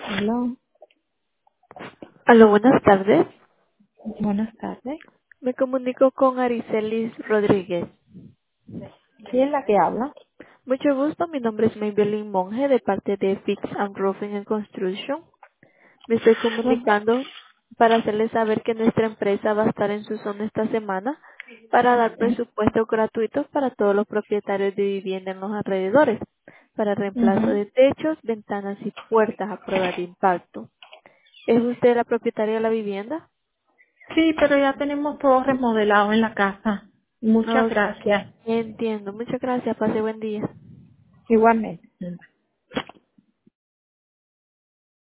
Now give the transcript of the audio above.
Hola, Aló, buenas tardes. buenas tardes. Me comunico con Aricelis Rodríguez. ¿Quién es la que habla? Mucho gusto, mi nombre es Maybelline Monge de parte de Fix and Roofing and Construction. Me estoy comunicando para hacerles saber que nuestra empresa va a estar en su zona esta semana para dar presupuestos gratuitos para todos los propietarios de vivienda en los alrededores, para reemplazo Ujú. de techos, ventanas y puertas a prueba de impacto. ¿Es usted la propietaria de la vivienda? Sí, pero ya tenemos todo remodelado en la casa. Muchas No, gracias. entiendo. Muchas gracias. Pase buen día. Igualmente.